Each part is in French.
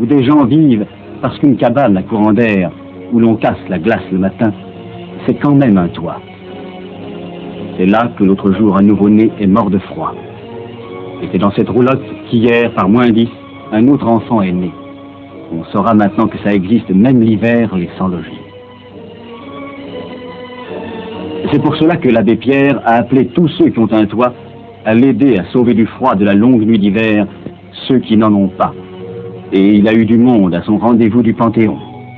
où des gens vivent parce qu'une cabane à courant d'air, où l'on casse la glace le matin, c'est quand même un toit. C'est là que l'autre jour un nouveau-né est mort de froid. Et c'est dans cette roulotte qu'hier, par -10, un autre enfant est né. On saura maintenant que ça existe même l'hiver, les sans-logis. C'est pour cela que l'abbé Pierre a appelé tous ceux qui ont un toit à l'aider à sauver du froid de la longue nuit d'hiver ceux qui n'en ont pas. Et il a eu du monde à son rendez-vous du Panthéon.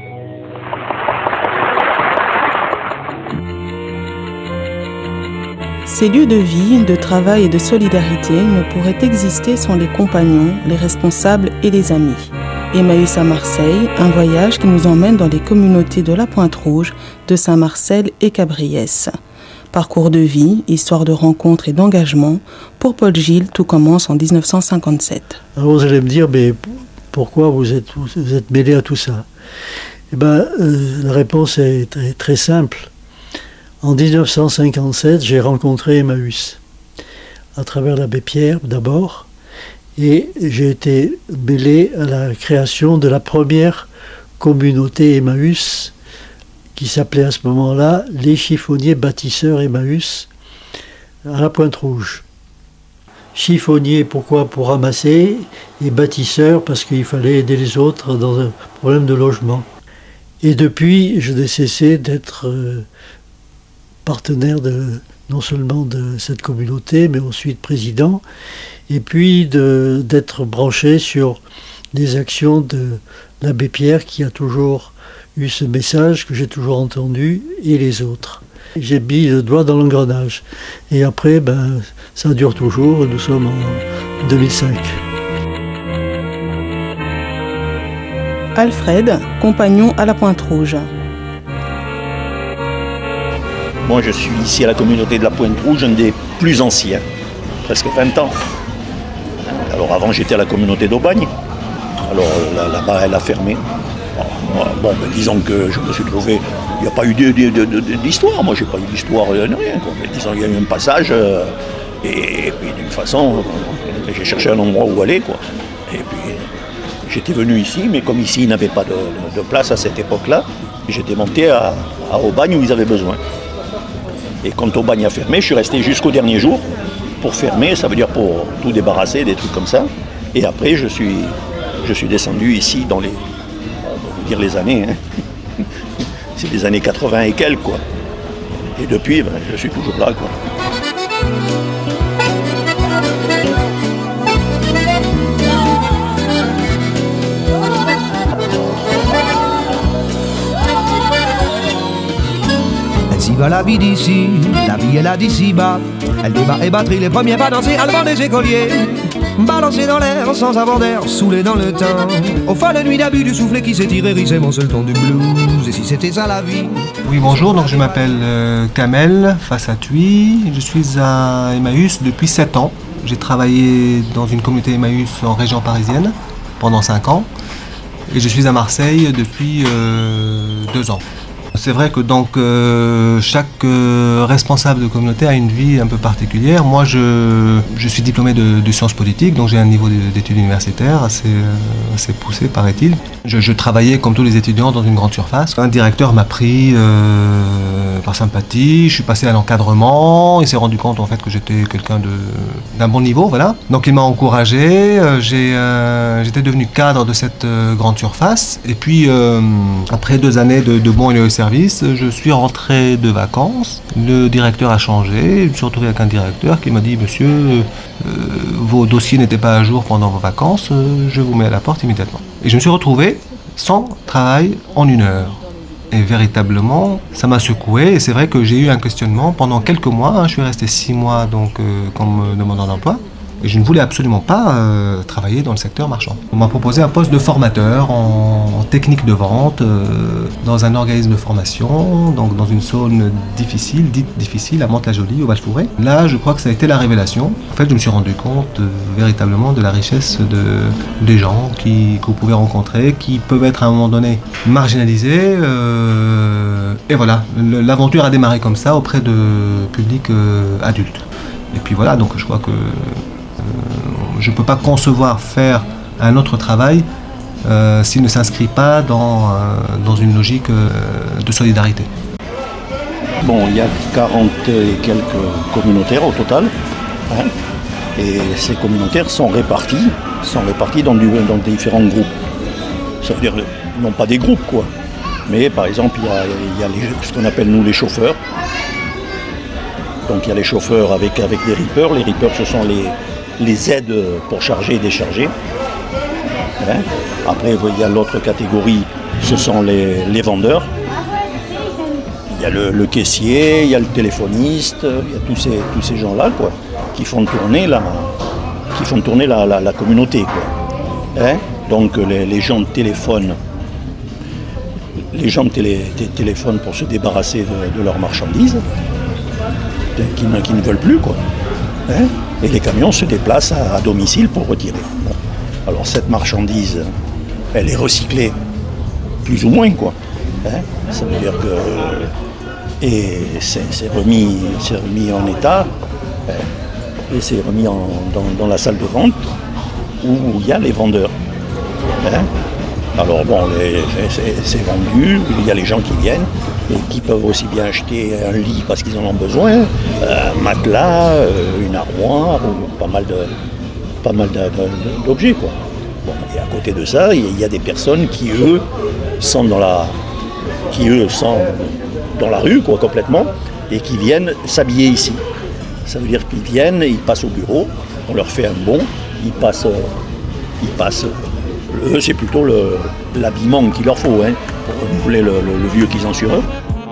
Ces lieux de vie, de travail et de solidarité ne pourraient exister sans les compagnons, les responsables et les amis. Emmaüs à Marseille, un voyage qui nous emmène dans les communautés de la Pointe-Rouge, de Saint-Marcel et Cabriès. Parcours de vie, histoire de rencontres et d'engagement, pour Paul Gilles, tout commence en 1957. Alors vous allez me dire, mais pourquoi vous êtes mêlé à tout ça? Eh bien, la réponse est très, très simple. En 1957, j'ai rencontré Emmaüs, à travers l'abbé Pierre d'abord, et j'ai été mêlé à la création de la première communauté Emmaüs, qui s'appelait à ce moment-là les chiffonniers bâtisseurs Emmaüs, à la Pointe-Rouge. Chiffonnier, pourquoi? Pour ramasser, et bâtisseur, parce qu'il fallait aider les autres dans un problème de logement. Et depuis, je n'ai cessé d'être partenaire non seulement de cette communauté, mais ensuite président, et puis d'être branché sur des actions de l'abbé Pierre, qui a toujours eu ce message que j'ai toujours entendu, et les autres. J'ai mis le doigt dans l'engrenage. Et après, ça dure toujours, nous sommes en 2005. Alfred, compagnon à la Pointe-Rouge. Moi, je suis ici à la communauté de la Pointe-Rouge, un des plus anciens, presque 20 ans. Alors avant, j'étais à la communauté d'Aubagne. Alors là-bas, elle a fermé. Disons que je me suis trouvé... Il n'y a pas eu d'histoire. Moi, j'ai pas eu d'histoire, rien. Mais disons, il y a eu un passage. Et puis, d'une façon, j'ai cherché un endroit où aller, quoi. Et puis, j'étais venu ici, mais comme ici, il n'avait pas de place à cette époque-là, j'étais monté à Aubagne où ils avaient besoin. Et quand Aubagne a fermé, je suis resté jusqu'au dernier jour pour fermer, ça veut dire pour tout débarrasser, des trucs comme ça. Et après, je suis descendu ici dans les... on va vous dire les années, hein. C'est les années 80 et quelques, quoi. Et depuis, je suis toujours là, quoi. Ainsi va la vie d'ici, la vie est là d'ici-bas. Elle débat et batterie, les premiers pas dansés, allemand des écoliers. Balancé dans l'air, sans avoir d'air, saoulé dans le temps. Aux folles nuits d'abus du soufflet qui s'est tiré, c'est mon seul ton du blues. Et si c'était ça la vie? Oui, bonjour, donc je m'appelle Kamel Fassatoui. Je suis à Emmaüs depuis 7 ans. J'ai travaillé dans une communauté Emmaüs en région parisienne pendant 5 ans. Et je suis à Marseille depuis 2 ans. C'est vrai que donc chaque responsable de communauté a une vie un peu particulière. Moi, je suis diplômé de sciences politiques, donc j'ai un niveau d'études universitaires assez poussé, paraît-il. Je travaillais comme tous les étudiants dans une grande surface. Un directeur m'a pris par sympathie. Je suis passé à l'encadrement. Il s'est rendu compte en fait que j'étais quelqu'un d'un bon niveau, voilà. Donc il m'a encouragé. J'étais devenu cadre de cette grande surface. Et puis après 2 années de bons et loyaux services, je suis rentré de vacances. Le directeur a changé. Je me suis retrouvé avec un directeur qui m'a dit: monsieur, vos dossiers n'étaient pas à jour pendant vos vacances, je vous mets à la porte immédiatement. Et je me suis retrouvé sans travail en 1 heure. Et véritablement, ça m'a secoué. Et c'est vrai que j'ai eu un questionnement pendant quelques mois. Je suis resté 6 mois donc, comme demandeur d'emploi. Et je ne voulais absolument pas travailler dans le secteur marchand. On m'a proposé un poste de formateur en technique de vente dans un organisme de formation, donc dans une zone difficile, dite difficile, à Mantes-la-Jolie, au Val-Fouré. Là, je crois que ça a été la révélation. En fait, je me suis rendu compte véritablement de la richesse des gens que vous pouvez rencontrer, qui peuvent être à un moment donné marginalisés. Et voilà, l'aventure a démarré comme ça auprès de publics adultes. Et puis voilà, donc je crois que je ne peux pas concevoir faire un autre travail s'il ne s'inscrit pas dans une logique de solidarité. Bon, il y a 40 et quelques communautaires au total, hein, et ces communautaires sont répartis dans différents groupes. Ça veut dire, non pas des groupes, quoi, mais par exemple, il y a ce qu'on appelle nous les chauffeurs. Donc il y a les chauffeurs avec des rippers. Les rippers, ce sont les aides pour charger et décharger. Hein. Après, il y a l'autre catégorie, ce sont les vendeurs. Il y a le caissier, il y a le téléphoniste, il y a tous ces gens-là, quoi, qui font tourner la communauté, quoi. Hein. Donc les gens téléphonent pour se débarrasser de leurs marchandises qui ne veulent plus, quoi. Hein. Et les camions se déplacent à domicile pour retirer. Bon. Alors cette marchandise, elle est recyclée plus ou moins, quoi. Hein. Ça veut dire que c'est remis en état, hein, et c'est remis dans la salle de vente où il y a les vendeurs. Hein. Alors bon, c'est vendu, il y a les gens qui viennent et qui peuvent aussi bien acheter un lit parce qu'ils en ont besoin, un matelas, une armoire, ou pas mal d'objets, quoi. Bon, et à côté de ça, il y a des personnes qui eux sont dans la rue, quoi, complètement, et qui viennent s'habiller ici. Ça veut dire qu'ils viennent, ils passent au bureau, on leur fait un bon, ils passent. Eux, c'est plutôt l'habillement qu'il leur faut, hein, pour renouveler le vieux qu'ils ont sur eux.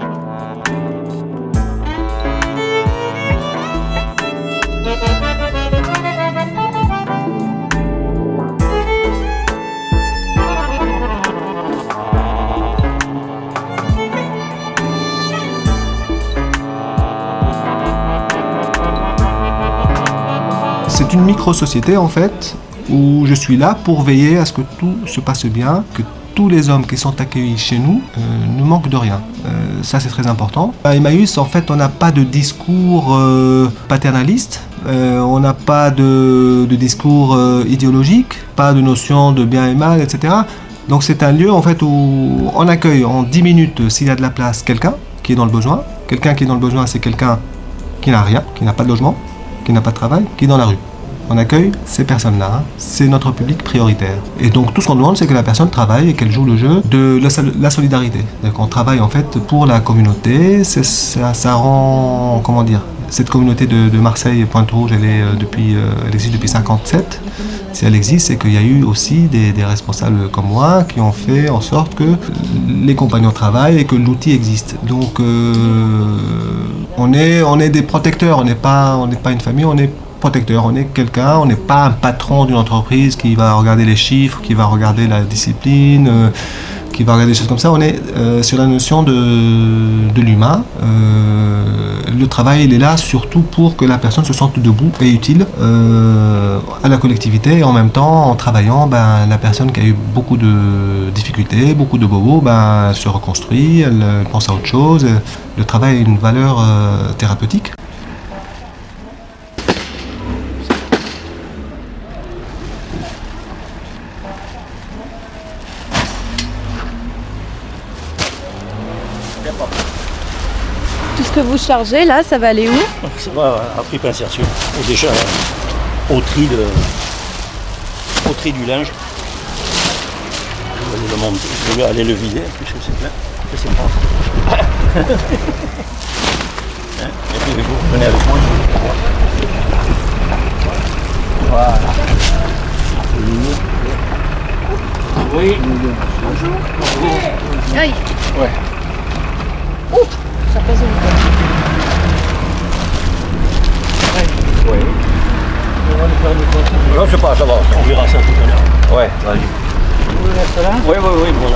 C'est une micro-société en fait, où je suis là pour veiller à ce que tout se passe bien, que tous les hommes qui sont accueillis chez nous ne manquent de rien. Ça c'est très important. À Emmaüs, en fait, on n'a pas de discours paternaliste, on n'a pas de discours idéologique, pas de notion de bien et mal, etc. Donc c'est un lieu en fait où on accueille en 10 minutes, s'il y a de la place, quelqu'un qui est dans le besoin. Quelqu'un qui est dans le besoin, c'est quelqu'un qui n'a rien, qui n'a pas de logement, qui n'a pas de travail, qui est dans la rue. On accueille ces personnes-là, hein. C'est notre public prioritaire. Et donc tout ce qu'on demande, c'est que la personne travaille et qu'elle joue le jeu de la solidarité. Donc on travaille en fait pour la communauté, ça rend, comment dire, cette communauté de Marseille, Pointe-Rouge, elle existe depuis 1957. Si elle existe, c'est qu'il y a eu aussi des responsables comme moi qui ont fait en sorte que les compagnons travaillent et que l'outil existe. Donc on est des protecteurs, on n'est pas une famille, on est protecteur, on est quelqu'un, on n'est pas un patron d'une entreprise qui va regarder les chiffres, qui va regarder la discipline, qui va regarder des choses comme ça. On est sur la notion de l'humain. Le travail, il est là surtout pour que la personne se sente debout et utile à la collectivité. Et en même temps, en travaillant, la personne qui a eu beaucoup de difficultés, beaucoup de bobos, elle se reconstruit, elle pense à autre chose. Le travail a une valeur thérapeutique. Tout ce que vous chargez là, ça va aller où? Ça va à triple insertion. Et déjà au tri du linge. Je vais aller le vider puisque c'est plein. C'est propre. Et puis vous venez avec moi. Voilà. Oui. Bonjour. Aïe. Ouais. Ouh, ça pèse une fois. Oui. Non, c'est pas, ça va. On verra ça tout à l'heure. Ouais, vas-y. Vous voulez rester là? Oui, voilà.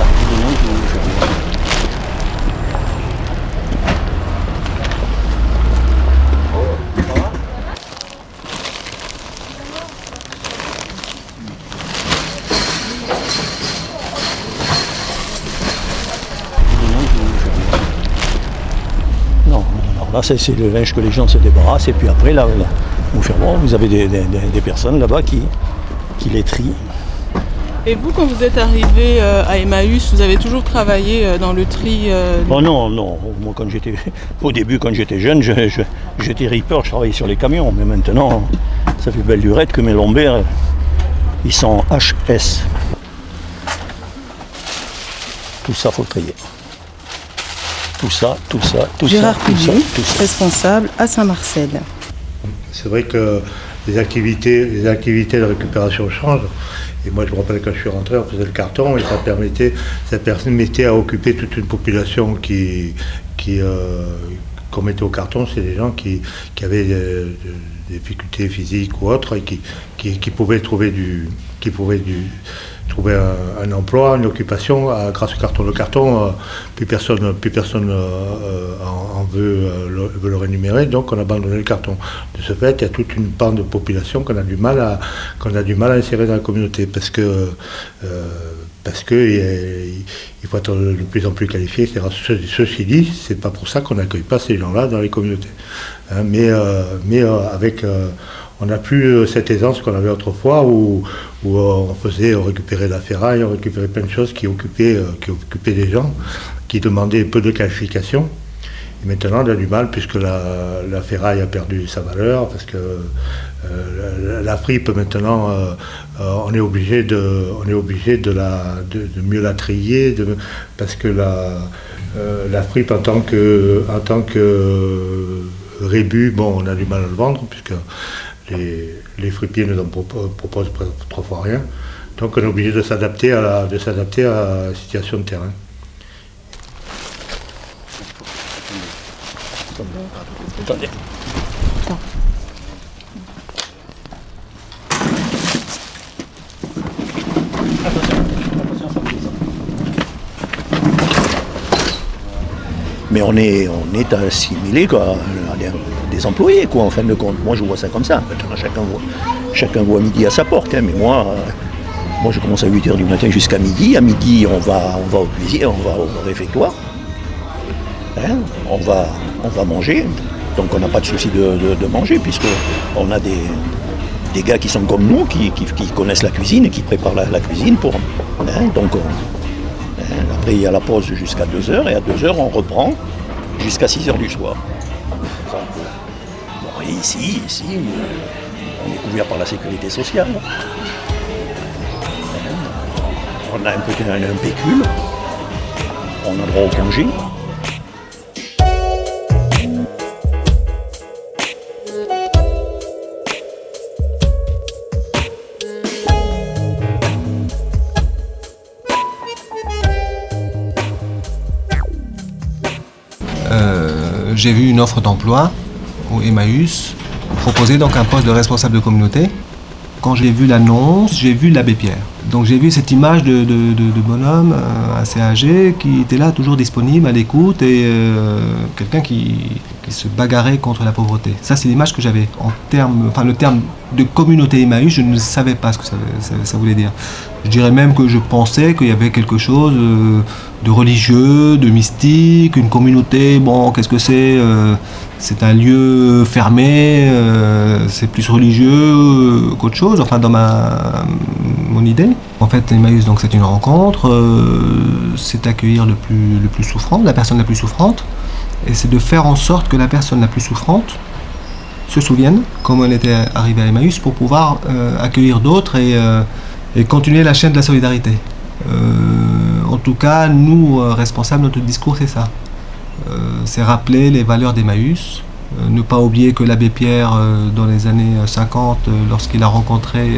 Non, là c'est le linge que les gens se débarrassent et puis après là vous avez des personnes là-bas qui les trient. Et vous, quand vous êtes arrivé à Emmaüs, vous avez toujours travaillé dans le tri Oh non, non. Moi, au début, quand j'étais jeune, j'étais ripper, je travaillais sur les camions. Mais maintenant, ça fait belle lurette que mes lombaires, ils sont HS. Tout ça, faut trier. Tout ça. Gérard Pilier, responsable à Saint-Marcel. C'est vrai que les activités de récupération changent. Et moi, je me rappelle quand je suis rentré, on faisait le carton et ça permettait à occuper toute une population qu'on mettait au carton. C'est des gens qui avaient des difficultés physiques ou autres et qui pouvaient trouver un emploi, une occupation grâce au carton. Le carton, plus personne en veut le rémunérer, donc on a abandonné le carton. De ce fait, il y a toute une part de population qu'on a du mal à insérer dans la communauté parce que il faut être de plus en plus qualifié, etc. Ceci dit, c'est pas pour ça qu'on n'accueille pas ces gens-là dans les communautés. Hein, on n'a plus cette aisance qu'on avait autrefois où on récupérait la ferraille, on récupérait plein de choses qui occupaient des gens, qui demandaient peu de qualification. Et maintenant, on a du mal puisque la ferraille a perdu sa valeur, parce que la fripe maintenant, on est obligé de mieux la trier, parce que la fripe en tant que rébut, bon, on a du mal à le vendre puisque les fripiers ne nous en proposent trois fois rien. Donc on est obligé de s'adapter à la situation de terrain. Attendez. Mais on est assimilé quoi, à des employés, quoi, en fin de compte. Moi, je vois ça comme ça. Maintenant, chacun voit midi à sa porte. Hein, mais moi, je commence à 8h du matin jusqu'à midi. À midi, on va au plaisir, on va au réfectoire. Hein, on va manger. Donc, on n'a pas de souci de manger, puisqu'on a des gars qui sont comme nous, qui connaissent la cuisine et qui préparent la cuisine pour... Hein, donc, après, il y a la pause jusqu'à 2h, et à 2h, on reprend jusqu'à 6h du soir. Bon, et ici, on est couvert par la sécurité sociale. On a un pécule, on a droit au congé. J'ai vu une offre d'emploi au Emmaüs, proposer donc un poste de responsable de communauté. Quand j'ai vu l'annonce, j'ai vu l'abbé Pierre. Donc j'ai vu cette image de bonhomme assez âgé qui était là, toujours disponible, à l'écoute, et quelqu'un qui se bagarrait contre la pauvreté. Ça, c'est l'image que j'avais. Le terme de communauté Emmaüs, je ne savais pas ce que ça voulait dire. Je dirais même que je pensais qu'il y avait quelque chose de religieux, de mystique, une communauté, bon, qu'est-ce que c'est ? C'est un lieu fermé, c'est plus religieux qu'autre chose, enfin dans mon idée. En fait, Emmaüs, donc, c'est une rencontre, c'est accueillir le plus souffrant, la personne la plus souffrante, et c'est de faire en sorte que la personne la plus souffrante se souvienne comment elle était arrivée à Emmaüs pour pouvoir accueillir d'autres et continuer la chaîne de la solidarité. En tout cas, nous, responsables, notre discours, c'est ça. C'est rappeler les valeurs d'Emmaüs, ne pas oublier que l'abbé Pierre, dans les années 50, lorsqu'il a rencontré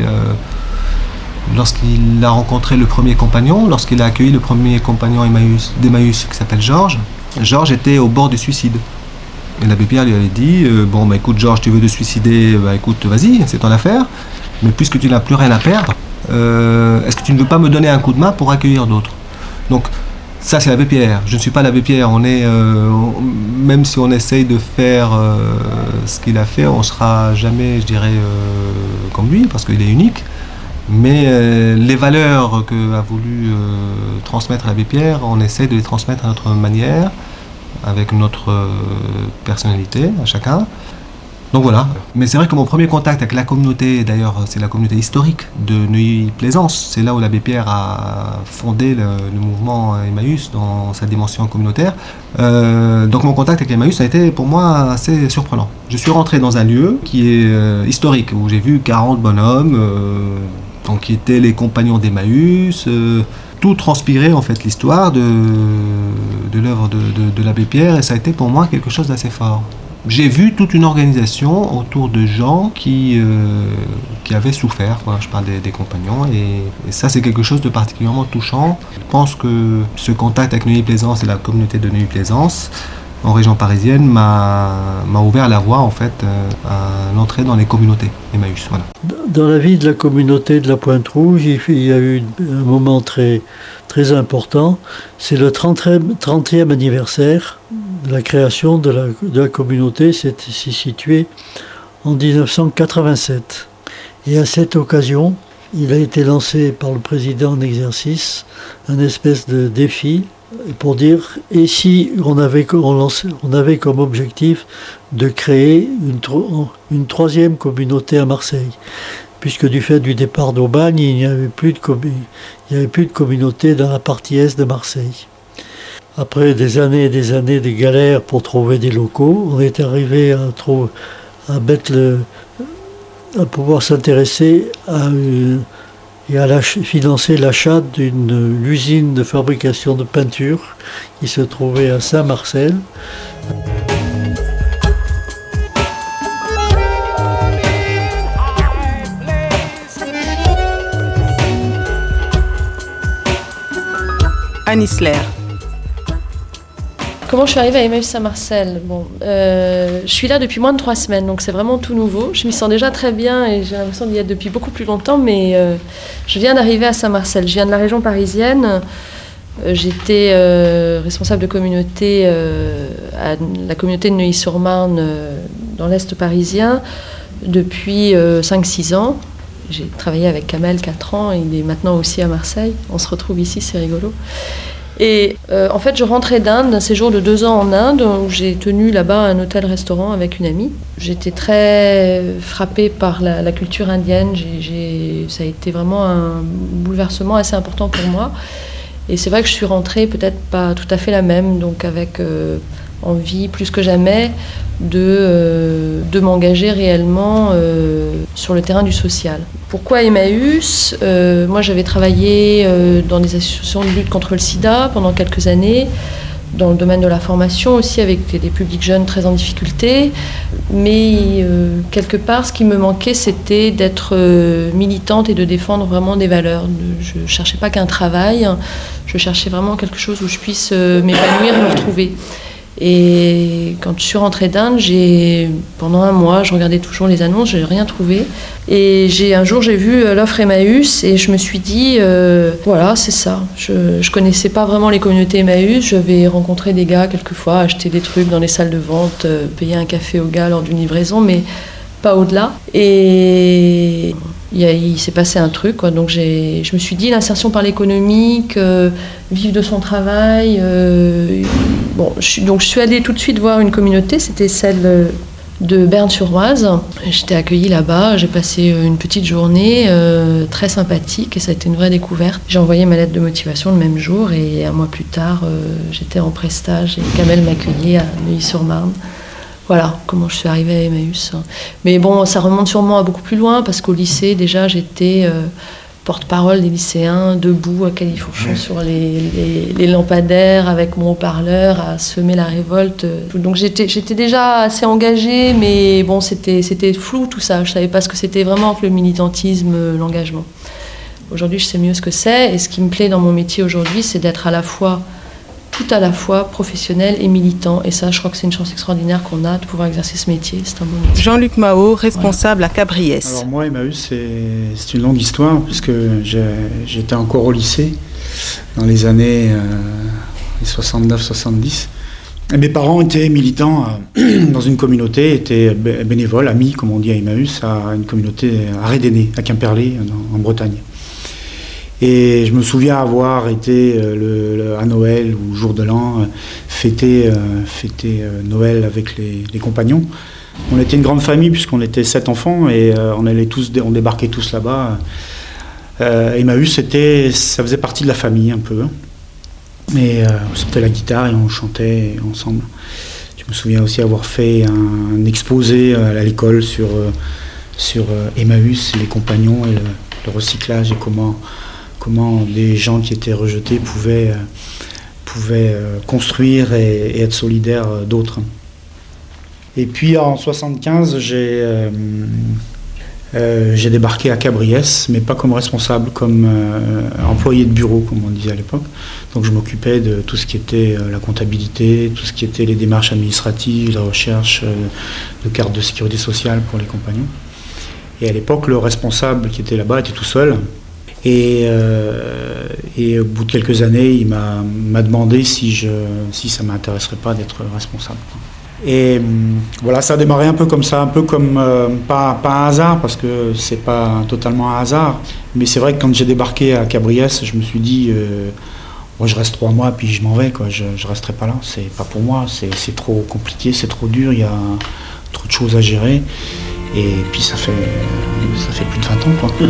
le premier compagnon, lorsqu'il a accueilli le premier compagnon d'Emmaüs qui s'appelle Georges était au bord du suicide. Et l'abbé Pierre lui avait dit écoute Georges, tu veux te suicider, écoute, vas-y, c'est ton affaire, mais puisque tu n'as plus rien à perdre, est-ce que tu ne veux pas me donner un coup de main pour accueillir d'autres ? Donc ça, c'est l'abbé Pierre. Je ne suis pas l'abbé Pierre. Même si on essaye de faire ce qu'il a fait, on ne sera jamais, je dirais, comme lui, parce qu'il est unique. Mais les valeurs qu'a voulu transmettre l'abbé Pierre, on essaie de les transmettre à notre manière, avec notre personnalité à chacun. Donc voilà, mais c'est vrai que mon premier contact avec la communauté, d'ailleurs c'est la communauté historique de Neuilly-Plaisance, c'est là où l'abbé Pierre a fondé le mouvement Emmaüs dans sa dimension communautaire. Donc mon contact avec Emmaüs a été pour moi assez surprenant. Je suis rentré dans un lieu qui est historique, où j'ai vu 40 bonhommes, donc qui étaient les compagnons d'Emmaüs, tout transpirait en fait l'histoire de l'œuvre de l'abbé Pierre, et ça a été pour moi quelque chose d'assez fort. J'ai vu toute une organisation autour de gens qui avaient souffert, quoi. Je parle des compagnons, et ça c'est quelque chose de particulièrement touchant. Je pense que ce contact avec Neuilly-Plaisance et la communauté de Neuilly-Plaisance en région parisienne m'a ouvert la voie en fait à l'entrée dans les communautés Emmaüs. Voilà. Dans la vie de la communauté de la Pointe-Rouge, il y a eu un moment très, très important, c'est le 30e anniversaire de la création de la communauté. C'est situé en 1987. Et à cette occasion, il a été lancé par le président en exercice un espèce de défi pour dire, et si on avait comme objectif de créer une troisième communauté à Marseille, puisque du fait du départ d'Aubagne, il n'y avait plus de communauté dans la partie est de Marseille. Après des années et des années de galères pour trouver des locaux, on est arrivé à pouvoir s'intéresser et à financer l'achat d'une usine de fabrication de peinture qui se trouvait à Saint-Marcel. Anne Isler. Comment je suis arrivée à Emmaüs Saint-Marcel? Je suis là depuis moins de 3 semaines, donc c'est vraiment tout nouveau. Je m'y sens déjà très bien et j'ai l'impression d'y être depuis beaucoup plus longtemps, mais je viens d'arriver à Saint-Marcel. Je viens de la région parisienne. J'étais responsable de communauté à la communauté de Neuilly-sur-Marne dans l'Est parisien depuis 5-6 ans. J'ai travaillé avec Kamel 4 ans, il est maintenant aussi à Marseille. On se retrouve ici, c'est rigolo. Et en fait, je rentrais d'Inde, d'un séjour de 2 ans en Inde, où j'ai tenu là-bas un hôtel-restaurant avec une amie. J'étais très frappée par la culture indienne. Ça a été vraiment un bouleversement assez important pour moi. Et c'est vrai que je suis rentrée peut-être pas tout à fait la même, donc avec envie plus que jamais de m'engager réellement sur le terrain du social. Pourquoi Emmaüs? Moi j'avais travaillé dans des associations de lutte contre le sida pendant quelques années, dans le domaine de la formation aussi, avec des publics jeunes très en difficulté, mais quelque part ce qui me manquait c'était d'être militante et de défendre vraiment des valeurs. Je ne cherchais pas qu'un travail, je cherchais vraiment quelque chose où je puisse m'épanouir et me retrouver. Et quand je suis rentrée d'Inde, pendant 1 mois, je regardais toujours les annonces, je n'ai rien trouvé. Et un jour, j'ai vu l'offre Emmaüs et je me suis dit, voilà, c'est ça. Je ne connaissais pas vraiment les communautés Emmaüs. J'avais rencontré des gars quelquefois, acheter des trucs dans les salles de vente, payer un café au gars lors d'une livraison, mais pas au-delà. Et il s'est passé un truc, quoi. Donc je me suis dit, l'insertion par l'économique, vivre de son travail. Donc je suis allée tout de suite voir une communauté, c'était celle de Berne-sur-Oise. J'étais accueillie là-bas, j'ai passé une petite journée très sympathique et ça a été une vraie découverte. J'ai envoyé ma lettre de motivation le même jour et 1 mois plus tard, j'étais en prestage et Kamel m'accueillait à Neuilly-sur-Marne. Voilà comment je suis arrivée à Emmaüs. Mais bon, ça remonte sûrement à beaucoup plus loin parce qu'au lycée, déjà, j'étais porte-parole des lycéens, debout à califourchon sur les lampadaires avec mon haut-parleur à semer la révolte. Donc j'étais déjà assez engagée, mais bon, c'était flou tout ça. Je ne savais pas ce que c'était vraiment que le militantisme, l'engagement. Aujourd'hui, je sais mieux ce que c'est et ce qui me plaît dans mon métier aujourd'hui, c'est d'être tout à la fois professionnel et militant. Et ça, je crois que c'est une chance extraordinaire qu'on a de pouvoir exercer ce métier. C'est un bon métier. Jean-Luc Mao, responsable à Cabriès. Alors moi, Emmaüs, c'est une longue histoire puisque j'étais encore au lycée dans les années 69-70. Et mes parents étaient militants dans une communauté, étaient bénévoles, amis, comme on dit à Emmaüs, à une communauté à Rédéné, à Quimperlé, en Bretagne. Et je me souviens avoir été à Noël ou jour de l'an fêter Noël avec les compagnons On était une grande famille puisqu'on était 7 enfants et on débarquait tous là-bas. Emmaüs, ça faisait partie de la famille un peu. Mais on sortait la guitare et on chantait ensemble. Je me souviens aussi avoir fait un exposé à l'école sur Emmaüs, les compagnons et le recyclage et comment des gens qui étaient rejetés pouvaient construire et être solidaires d'autres. Et puis en 1975, j'ai débarqué à Cabriès, mais pas comme responsable, comme employé de bureau, comme on disait à l'époque. Donc je m'occupais de tout ce qui était la comptabilité, tout ce qui était les démarches administratives, la recherche de cartes de sécurité sociale pour les compagnons. Et à l'époque, le responsable qui était là-bas était tout seul. Et au bout de quelques années, il m'a demandé si ça ne m'intéresserait pas d'être responsable. Et voilà, ça a démarré un peu comme ça, un peu comme, pas un hasard, parce que c'est pas totalement un hasard, mais c'est vrai que quand j'ai débarqué à Cabriès, je me suis dit, moi je reste 3 mois, puis je m'en vais, quoi. Je resterai pas là, c'est pas pour moi, c'est trop compliqué, c'est trop dur, il y a trop de choses à gérer, et puis ça fait plus de 20 ans, quoi.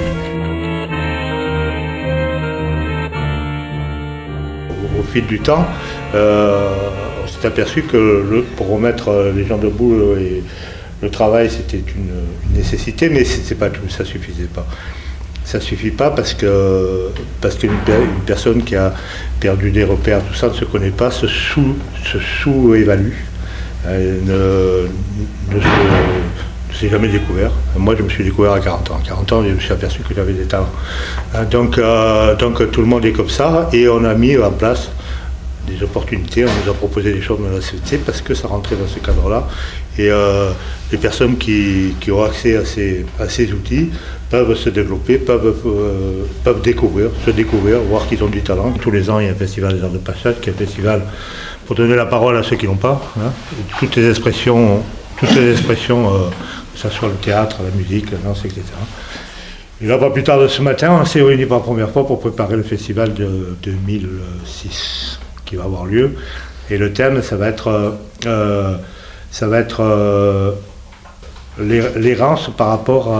Au fil du temps, on s'est aperçu que pour remettre les gens debout, le travail c'était une nécessité, mais c'est pas tout, ça suffisait pas. Ça suffit pas parce qu'une personne qui a perdu des repères, tout ça ne se connaît pas, se sous-évalue, ne s'est jamais découvert. Moi je me suis découvert à 40 ans. À 40 ans je me suis aperçu que j'avais des talents. Donc tout le monde est comme ça et on a mis en place des opportunités, on nous a proposé des choses dans la société parce que ça rentrait dans ce cadre-là. Et les personnes qui ont accès à ces outils peuvent se développer, peuvent se découvrir, voir qu'ils ont du talent. Tous les ans, il y a un festival des arts de passage, qui est un festival pour donner la parole à ceux qui n'ont pas. Hein. Toutes les expressions, que ce soit le théâtre, la musique, la danse, etc. Et là, pas plus tard de ce matin, on s'est réunis pour la première fois pour préparer le festival de 2006 qui va avoir lieu. Et le thème, ça va être l'errance par rapport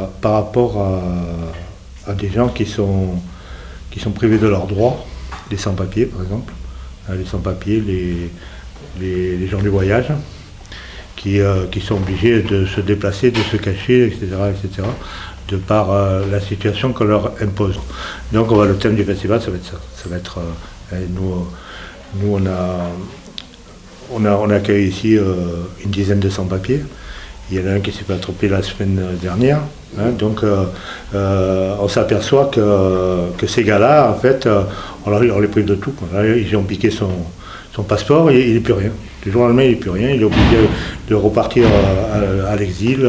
à des gens qui sont privés de leurs droits, les sans-papiers par exemple, les sans-papiers, les gens du voyage, qui sont obligés de se déplacer, de se cacher, etc., de par la situation qu'on leur impose. Donc le thème du festival, ça va être ça. Ça va être nous on a accueilli ici une dizaine de sans-papiers. Il y en a un qui s'est fait attraper la semaine dernière. Hein, donc on s'aperçoit que ces gars-là, en fait, on les prive de tout. Là, ils ont piqué son passeport et il n'est plus rien. Du jour au lendemain, il n'est plus rien. Il est obligé de repartir à l'exil.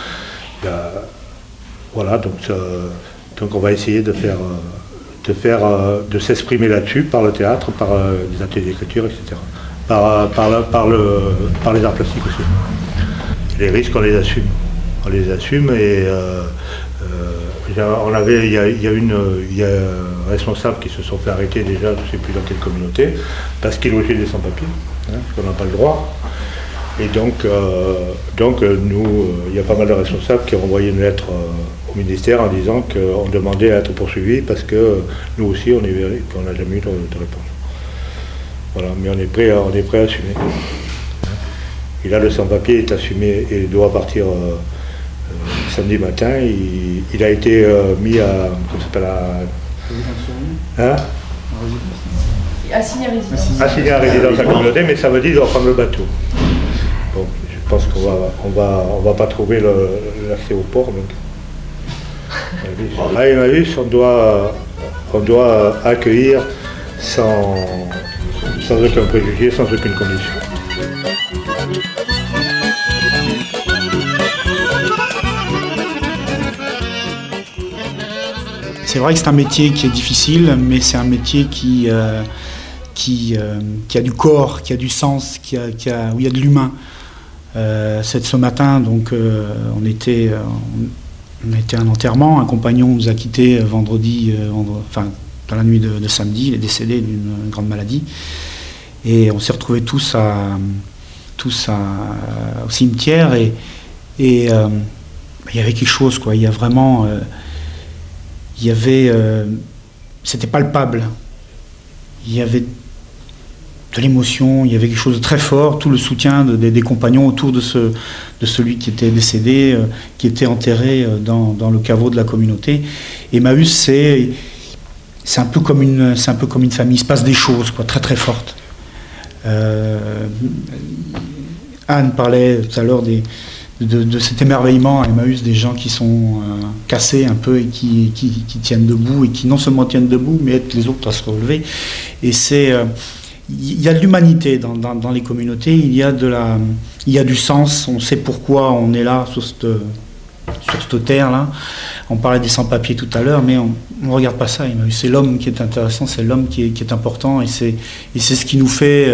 Voilà, donc on va essayer de s'exprimer là-dessus par le théâtre, par les ateliers d'écriture, etc. Par les arts plastiques aussi. Les risques, on les assume. On les assume et il y a un responsable qui se sont fait arrêter déjà, je ne sais plus dans quelle communauté, parce qu'ils logeaient des sans-papiers, hein, parce qu'on n'a pas le droit. Et donc nous, il y a pas mal de responsables qui ont envoyé une lettre au ministère en disant qu'on demandait à être poursuivis parce que nous aussi on est véré, qu'on n'a jamais eu de réponse. Voilà, mais on est prêt à assumer. Et là, le sans-papier est assumé et doit partir samedi matin. Il a été mis à... Comment ça s'appelle assigné à résidence. Assigné à résidence à la communauté, mais ça veut dire qu'il doit prendre le bateau. Bon, je pense qu'on va pas trouver l'accès au port. Donc. À Emmaüs, on doit accueillir sans aucun préjugé, sans aucune condition. C'est vrai que c'est un métier qui est difficile, mais c'est un métier qui a du corps, qui a du sens, où il y a de l'humain. Ce matin, donc, on était à un enterrement. Un compagnon nous a quittés vendredi, dans la nuit de samedi. Il est décédé d'une grande maladie. Et on s'est retrouvés tous au cimetière et il y avait quelque chose, quoi. Il y a vraiment, c'était palpable. Il y avait de l'émotion, il y avait quelque chose de très fort, tout le soutien des compagnons autour de celui qui était décédé, qui était enterré dans le caveau de la communauté. Emmaüs, c'est un peu comme une famille. Il se passe des choses, quoi, très très fortes. Anne parlait tout à l'heure de cet émerveillement à Emmaüs, des gens qui sont cassés un peu et qui tiennent debout, et qui non seulement tiennent debout, mais aident les autres à se relever. Et il y a de l'humanité dans les communautés, il y a du sens, on sait pourquoi on est là sur cette terre-là. On parlait des sans-papiers tout à l'heure, mais on ne regarde pas ça. C'est l'homme qui est intéressant, c'est l'homme qui est important, et c'est ce qui nous fait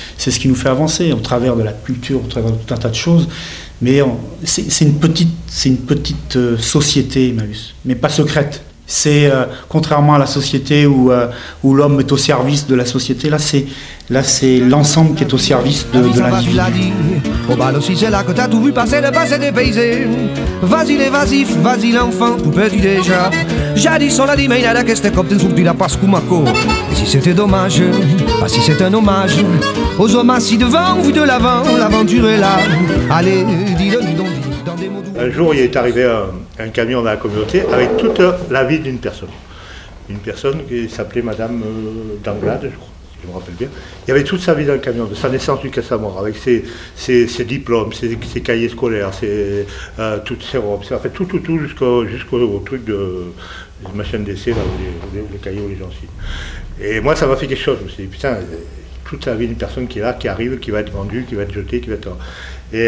avancer au travers de la culture, au travers de tout un tas de choses. Mais c'est une petite société, Emmaüs, mais pas secrète. C'est contrairement à la société où l'homme est au service de la société, là c'est l'ensemble qui est au service de l'individu. Au bal aussi c'est là que t'as tout vu passer, le passé dépaysé. Vas-y les vasifs, vas-y l'enfant, tout perdu déjà. Jadis on a dit mais il y a la question comme t'es la Pascumako. Et si c'était dommage, pas si c'est un hommage aux hommes assis devant, vu de l'avant, l'aventure est là. Allez, dis-le nous donc dans des mots doux. Un jour il est arrivé un camion dans la communauté avec toute la vie d'une personne. Une personne qui s'appelait Madame Danglade, je crois. Je me rappelle bien. Il y avait toute sa vie dans le camion, de sa naissance jusqu'à sa mort, avec ses diplômes, ses cahiers scolaires, toutes ses robes, en fait tout jusqu'au truc de machine d'essai, là, où les cahiers où les gens signent. Et moi, ça m'a fait quelque chose. Je me suis dit, putain, toute sa vie d'une personne qui est là, qui arrive, qui va être vendue, qui va être jetée, qui va être... Et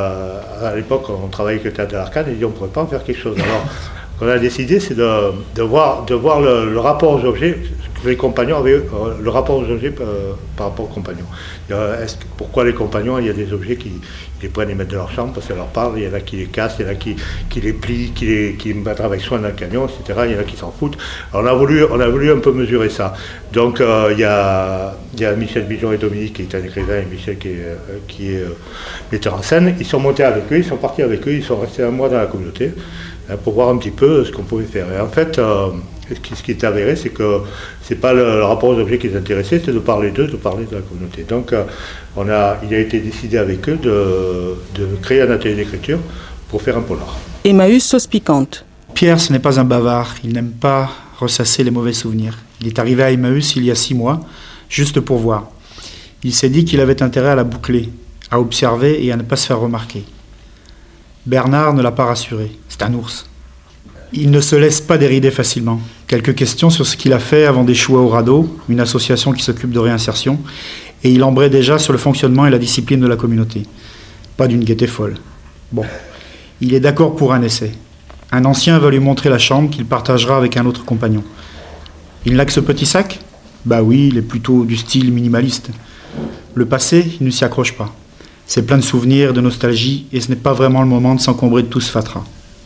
à l'époque, on travaillait avec le théâtre de l'Arcade, et on ne pourrait pas en faire quelque chose. Alors, ce qu'on a décidé, c'est de voir le rapport aux objets. Les compagnons avaient le rapport aux objets par rapport aux compagnons. Pourquoi les compagnons, il y a des objets qui les prennent et mettent dans leur chambre parce que ça leur parle, il y en a qui les cassent, il y en a qui les plient, qui les mettent avec soin dans le camion, etc. Il y en a qui s'en foutent. Alors on a voulu un peu mesurer ça. Donc il y a Michel Bijon et Dominique qui est un écrivain et Michel qui est metteur en scène. Ils sont montés avec eux, ils sont partis avec eux, ils sont restés un mois dans la communauté pour voir un petit peu ce qu'on pouvait faire. Et en fait, ce qui est avéré, c'est que c'est pas le rapport aux objets qui les intéressait, c'est de parler d'eux, de parler de la communauté. Donc il a été décidé avec eux de créer un atelier d'écriture pour faire un polar. Emmaüs sauce piquante. Pierre, ce n'est pas un bavard, il n'aime pas ressasser les mauvais souvenirs. Il est arrivé à Emmaüs il y a 6 mois, juste pour voir. Il s'est dit qu'il avait intérêt à la boucler, à observer et à ne pas se faire remarquer. Bernard ne l'a pas rassuré, c'est un ours. Il ne se laisse pas dérider facilement. Quelques questions sur ce qu'il a fait avant d'échouer au Radeau, une association qui s'occupe de réinsertion, et il embraye déjà sur le fonctionnement et la discipline de la communauté. Pas d'une gaieté folle. Bon, il est d'accord pour un essai. Un ancien va lui montrer la chambre qu'il partagera avec un autre compagnon. Il n'a que ce petit sac ? Bah oui, il est plutôt du style minimaliste. Le passé, il ne s'y accroche pas. C'est plein de souvenirs, de nostalgie, et ce n'est pas vraiment le moment de s'encombrer de tout ce fatras.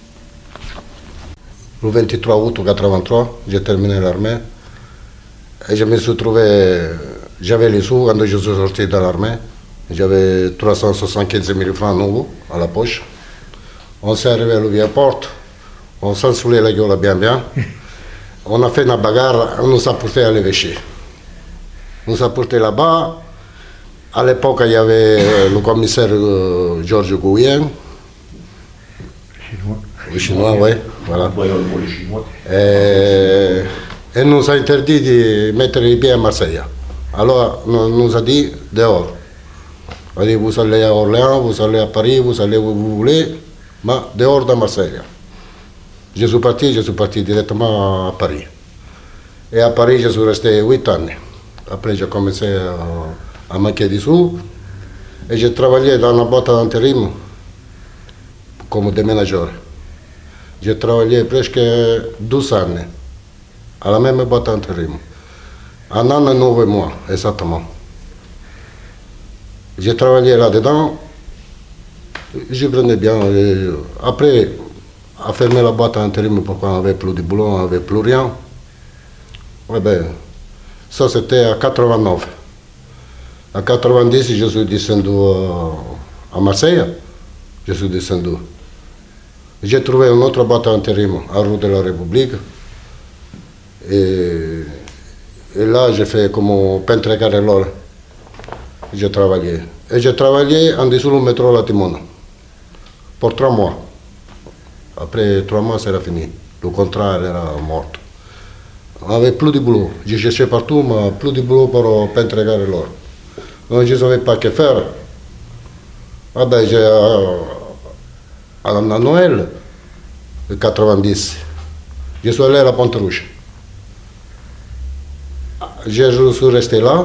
Le 23 août 1983, j'ai terminé l'armée et je me suis trouvé, j'avais les sous quand je suis sorti de l'armée, j'avais 375 000 francs nouveaux à la poche. On s'est arrivé à l'aéroport, on s'est saoulé la gueule bien. On a fait une bagarre, on nous a porté à l'évêché. On nous a porté là-bas. À l'époque, il y avait le commissaire Georges Gouyen. Le chinois, oui, voilà. Et nous a interdit de mettre les pieds à Marseille. Alors, on nous a dit dehors. On a dit, vous allez à Orléans, vous allez à Paris, vous allez où vous voulez, mais dehors de Marseille. Je suis parti directement à Paris. Et à Paris, je suis resté 8 ans. Après, j'ai commencé à manquer des sous. Et j'ai travaillé dans la boîte d'intérim comme déménageur. J'ai travaillé presque 12 ans à la même boîte d'intérim. 1 an et 9 mois, exactement. J'ai travaillé là-dedans, je prenais bien. Après, à fermer la boîte d'intérim pourquoi on n'avait plus de boulot, on n'avait plus rien. Ouais, ben, ça c'était à 89. En 90, je suis descendu à Marseille. Je suis descendu. J'ai trouvé une autre boîte intérim à rue de la République. Et là, j'ai fait comme peintre carreleur. J'ai travaillé. Et j'ai travaillé en dessous du métro La Timone pour 3 mois. Après 3 mois, c'était fini. Le contrat era mort. On n'avait plus de boulot. J'ai cherché partout, mais plus de boulot pour peintre carreleur. Donc je ne savais pas que faire. Ah ben, à Noël, de 90, je suis allé à la Pointe-Rouge. Je suis resté là,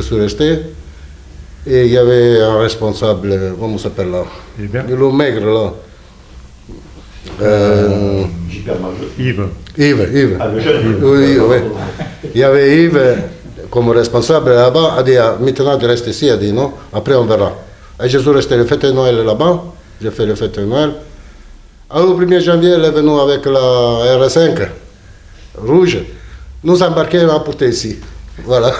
et il y avait un responsable, comment il s'appelle là? Le maigre là. Yves. Ah, le jeune. Oui. Il y avait Yves comme responsable là-bas, a dit maintenant tu restes ici, a dit non, après on verra. Et je suis resté le fête de Noël là-bas, j'ai fait le fête de Noël. Alors le 1er janvier, elle est venue avec la R5 rouge, nous embarquer et m'apporter ici. Voilà.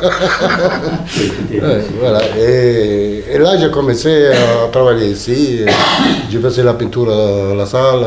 Voilà. Et là, j'ai commencé à travailler ici. Je faisais la peinture à la salle.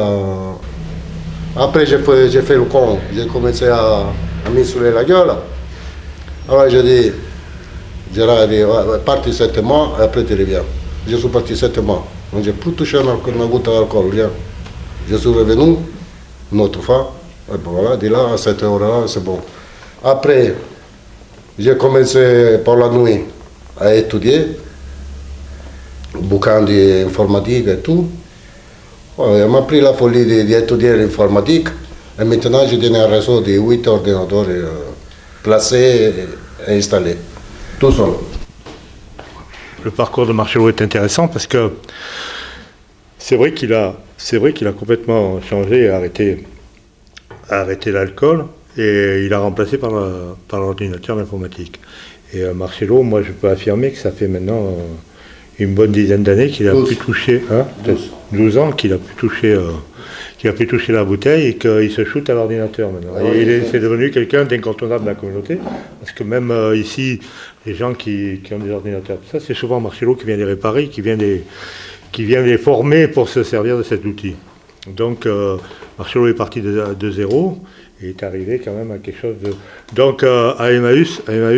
Après, j'ai fait le con. J'ai commencé à m'insuler la gueule. Alors, j'ai dit, Gérard a dit, ouais, parti 7 mois, et après tu reviens. Je suis parti 7 mois. Donc, j'ai plus touché une goutte d'alcool, rien. Je suis revenu, une autre fois. Et bon, voilà, de là, à cette heure-là, c'est bon. Après, j'ai commencé pour la nuit à étudier, bouquins d'informatique et tout. Ouais, on m'a pris la folie d'étudier l'informatique et maintenant j'ai donné un réseau de 8 ordinateurs placés et installés, tout seul. Le parcours de Marcello est intéressant parce que c'est vrai qu'il a complètement changé et arrêté l'alcool. Et il a remplacé par l'ordinateur l'informatique. Et Marcello, moi je peux affirmer que ça fait maintenant une bonne dizaine d'années qu'il a pu toucher, 12 ans qu'il a pu toucher la bouteille et qu'il se shoot à l'ordinateur maintenant. Et c'est devenu quelqu'un d'incontournable de la communauté, parce que même ici, les gens qui ont des ordinateurs, ça c'est souvent Marcello qui vient les réparer, qui vient les former pour se servir de cet outil. Donc Marcello est parti de zéro. Il est arrivé quand même à quelque chose de... Donc à Emmaüs,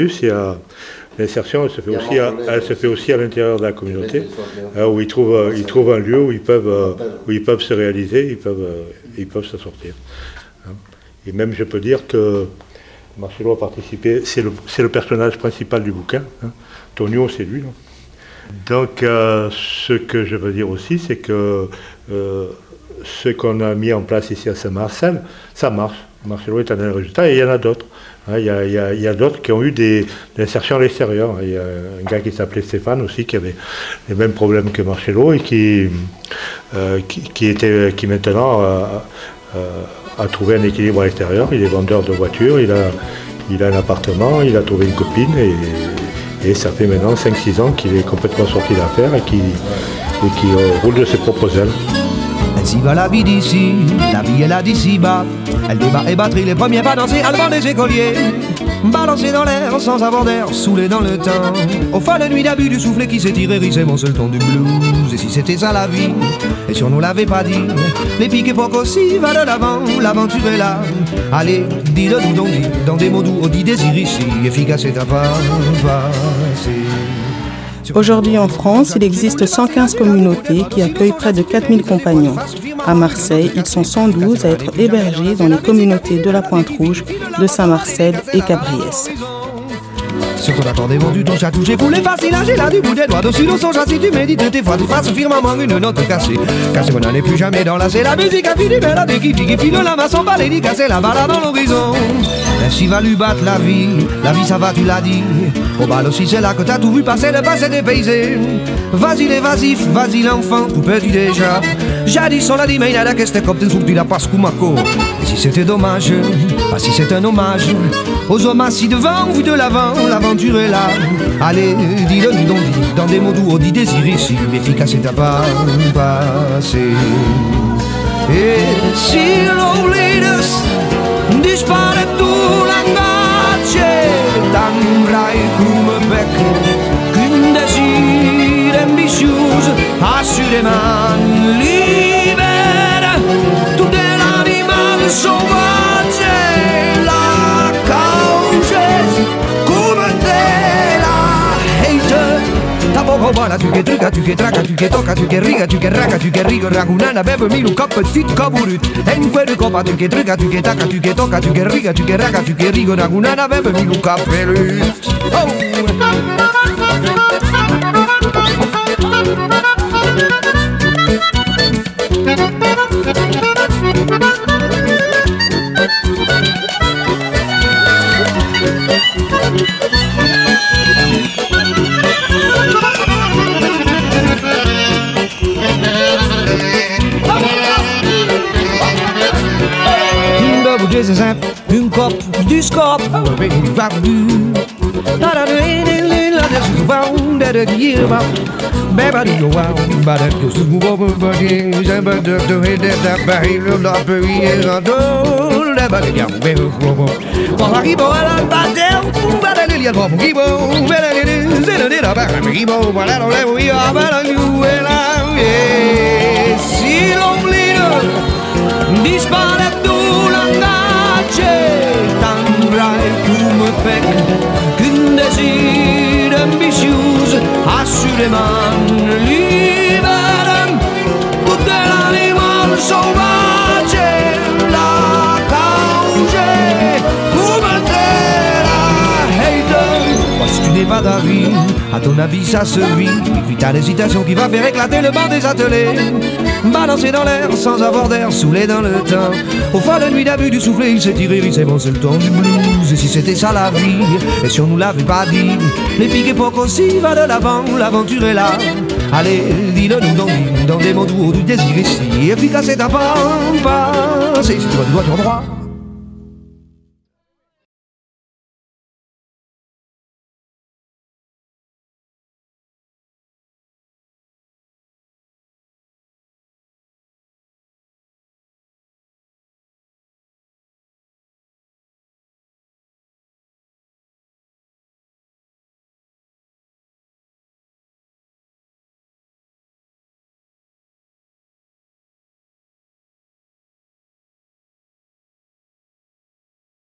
l'insertion elle se fait aussi à l'intérieur de la communauté, où ils trouvent un lieu où ils peuvent se réaliser, ils peuvent se sortir. Et même je peux dire que Marcello a participé, c'est le personnage principal du bouquin, Tonio c'est lui. Donc ce que je veux dire aussi, c'est que ce qu'on a mis en place ici à Saint-Marcel, ça marche. Marcello est un résultat et il y en a d'autres. Il y a d'autres qui ont eu des insertions à l'extérieur. Il y a un gars qui s'appelait Stéphane aussi qui avait les mêmes problèmes que Marcello et qui maintenant a trouvé un équilibre à l'extérieur. Il est vendeur de voitures, il a un appartement, il a trouvé une copine et ça fait maintenant 5-6 ans qu'il est complètement sorti d'affaires et qui roule de ses propres ailes. Ainsi va la vie d'ici, la vie elle a d'ici-bas. Elle débat et batterie, les premiers pas dansés, allemand des écoliers. Balancés dans l'air, sans avoir d'air, saoulés dans le temps. Aux folles nuits d'abus du soufflet qui s'étire hérissait mon seul ton du blues. Et si c'était ça la vie, et si on nous l'avait pas dit, les piques époques aussi, va de l'avant, l'aventure est là. Allez, dis-le nous donc, dans des mots doux, au dit désir ici, efficace est à pas passer. Aujourd'hui en France, il existe 115 communautés qui accueillent près de 4000 compagnons. À Marseille, ils sont 112 à être hébergés dans les communautés de la Pointe-Rouge, de Saint-Marcel et Cabriès. Sur ton accordé vendu, ton chat touché pour les faciles, j'ai là du bout des doigts dessus dans son chat. Si tu médites tes fois, tu fasses firmement une note cassée. Cassé, on n'en est plus jamais dans la c'est la musique à fini, mais la qui file la main sans balai, casser la balade dans l'horizon. Ainsi va lui battre la vie ça va, tu l'as dit. Au bal aussi, c'est là que t'as tout vu passer, le passé dépaysé. Vas-y l'évasif, vas-y l'enfant, tout petit déjà. Jadis on l'a dit, mais il a la question comme t'es sorti la passe Kumako. Et si c'était dommage, pas si c'est un hommage aux hommes assis devant, vu de l'avant, l'aventure est là. Allez, dis-le nous donc, dans des mots doux, on dit désir ici, efficace est à pas passer. Et si l'oublides, dispare tout langage, t'embrai come bec, qu'une Oh voilà, tu que truca, tu que traca, tu que toca, tu que riga, tu que raga, tu que rigo, ragunana, bebe milu, cap, petit caburut. En quel copa, tu que truca, tu que taca, tu que toca, tu que riga, tu que raga, tu que rigo, ragunana, bebe milu, capelut. Oh! C'est simple, une cope, du scope, si l'oubli disparaît tout langage, t'embrai come pec, qu'un désir ambitieux, assurément libère tout l'animal sauvage, la cause, come te la hate. Si tu n'es pas d'avis, à ton avis ça se vit. Vite à l'hésitation qui va faire éclater le banc des ateliers. Balancer dans l'air sans avoir d'air, saoulé dans le temps. Au fond de nuit d'abus du soufflet, il s'est tiré, il s'est bon, c'est le temps du blues. Et si c'était ça la vie, et si on nous l'avait pas dit, les piques époques aussi, va de l'avant, l'aventure est là. Allez, dis-le nous dans des mots doux du désir ici. Efficace et ta pas, si tu vas du droit, tu en droit.